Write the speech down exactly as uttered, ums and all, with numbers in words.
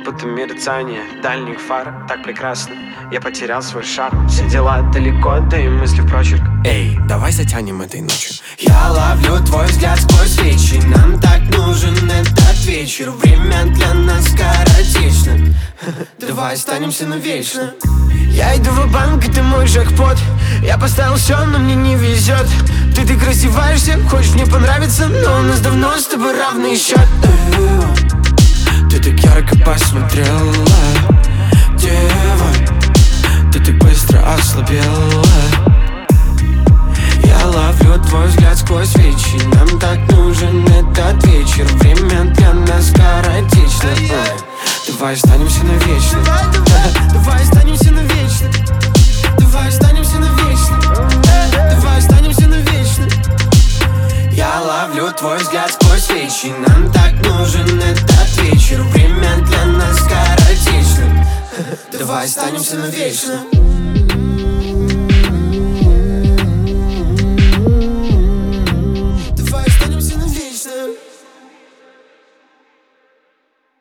будто мерцание дальних фар. Так прекрасно, я потерял свой шарм. Все дела далеко, да и мысли в прочерк. Эй, давай затянем этой ночью. Я ловлю твой взгляд сквозь свечи. Нам так нужен этот вечер. Время для нас скоротечно. Давай останемся навечно. Я иду в банк, и ты мой джекпот. Я поставил все, но мне не везет. Ты так раздеваешься, хочешь мне понравиться, но у нас давно с тобой равный счет. Ты так ярко посмотрела, дева, ты так быстро ослабела. Я ловлю твой взгляд сквозь свечи. Нам так нужен этот вечер. Время для нас скоротечно. Давай останемся навечно. Давай останемся навечно. Давай останемся навечно. Давай останемся навечно. Я ловлю твой взгляд сквозь свечи. Нам так нужен этот вечер. Время для нас скоротечно. Давай останемся навечно.